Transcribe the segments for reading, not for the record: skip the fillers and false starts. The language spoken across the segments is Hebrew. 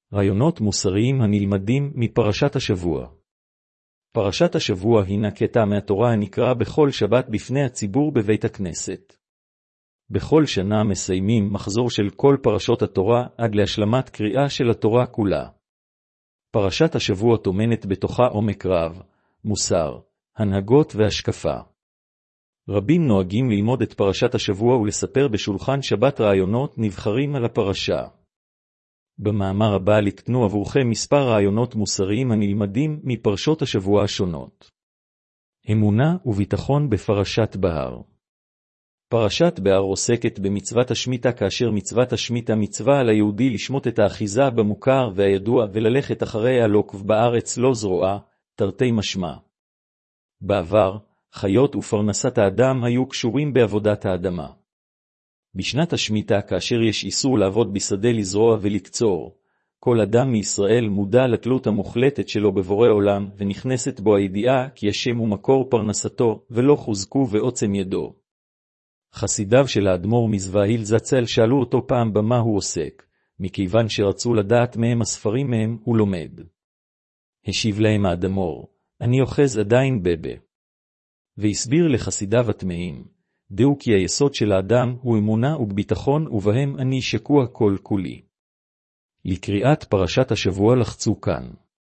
רעיונות מוסריים הנלמדים מפרשת השבוע. פרשת השבוע הינה קטע מהתורה הנקרא בכל שבת בפני הציבור בבית הכנסת. בכל שנה מסיימים מחזור של כל פרשות התורה עד להשלמת קריאה של התורה כולה. פרשת השבוע טומנת בתוכה עומק רב, מוסר, הנהגות והשקפה. רבים נוהגים ללמוד את פרשת השבוע ולספר בשולחן שבת רעיונות נבחרים על הפרשה. במאמר הבא לקטנו עבורכם מספר רעיונות מוסריים הנלמדים מפרשות השבוע השונות. אמונה וביטחון בפרשת בהר. פרשת בהר עוסקת במצוות השמיטה, כאשר מצוות השמיטה מצווה על היהודי לשמוט את האחיזה במוכר והידוע וללכת אחרי הלוקב בארץ לא זרועה, תרתי משמע. בעבר, חיות ופרנסת האדם היו קשורים בעבודת האדמה. בשנת השמיטה, כאשר יש איסור לעבוד בשדה לזרוע ולקצור, כל אדם מישראל מודע לתלות המוחלטת שלו בבורא עולם, ונכנסת בו הידיעה כי השם הוא מקור פרנסתו, ולא חוזקו ועוצם ידו. חסידיו של האדמו"ר מזוויל זצ"ל שאלו אותו פעם במה הוא עוסק, מכיוון שרצו לדעת מהם הספרים מהם הוא לומד. השיב להם האדמו"ר, אני אוחז עדיין בבה. והסביר לחסידיו התמאים, דעו כי היסוד של האדם הוא אמונה וביטחון, ובהם אני שקוע כל כולי. לקריאת פרשת השבוע לחצו כאן.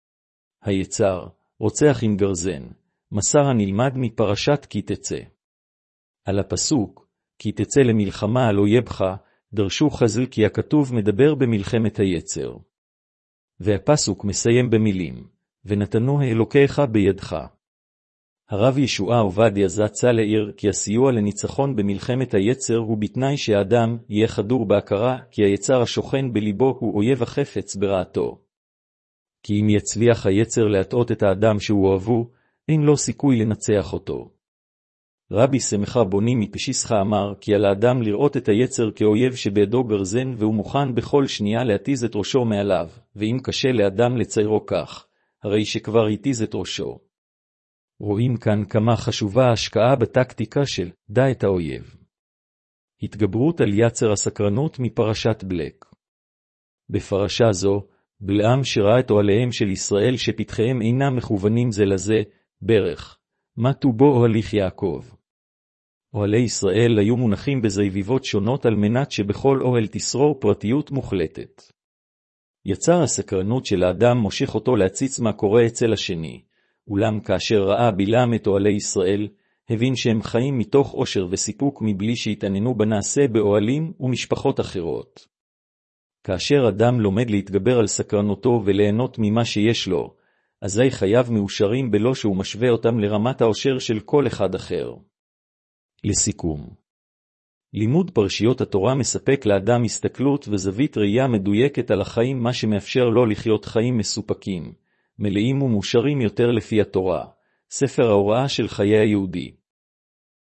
היצר, רוצח עם גרזן, מסר הנלמד מפרשת כי תצא. על הפסוק, כי תצא למלחמה על אויבך, דרשו חז"ל כי הכתוב מדבר במלחמת היצר. והפסוק מסיים במילים, ונתנו אלוקיך בידך. הרב ישועה עובדיה זצ"ל העיר כי הסיוע לניצחון במלחמת היצר הוא בתנאי שהאדם יהיה חדור בהכרה כי היצר השוכן בליבו הוא אויב החפץ ברעתו. כי אם יצליח היצר להטעות את האדם שהוא אוהבו, אין לו סיכוי לנצח אותו. רבי שמחה בוני מפשיסחה אמר כי על האדם לראות את היצר כאויב שבידו גרזן והוא מוכן בכל שנייה להתיז את ראשו מעליו, ואם קשה לאדם לציירו כך, הרי שכבר התיז את ראשו. רואים כאן כמה חשובה ההשקעה בטקטיקה של דע את האויב. התגברות על יצר הסקרנות מפרשת בלק. בפרשה זו, בלעם שראה את אוהליהם של ישראל שפתחיהם אינם מכוונים זה לזה, ברך, מתו בו אוהליך יעקב. אוהלי ישראל היו מונחים בזיביבות שונות על מנת שבכל אוהל תשרור פרטיות מוחלטת. יצר הסקרנות של האדם מושך אותו להציץ מה קורה אצל השני. אולם כאשר ראה בלעם את אוהלי ישראל, הבין שהם חיים מתוך עושר וסיפוק מבלי שהתעניינו בנעשה באוהלים ומשפחות אחרות. כאשר אדם לומד להתגבר על סקרנותו וליהנות ממה שיש לו, אזי חייו מאושרים בלא שהוא משווה אותם לרמת העושר של כל אחד אחר. לסיכום, לימוד פרשיות התורה מספק לאדם הסתכלות וזווית ראייה מדויקת על החיים, מה שמאפשר לו לחיות חיים מסופקים, מלאים ומאושרים יותר לפי התורה, ספר ההוראה של חיי היהודי.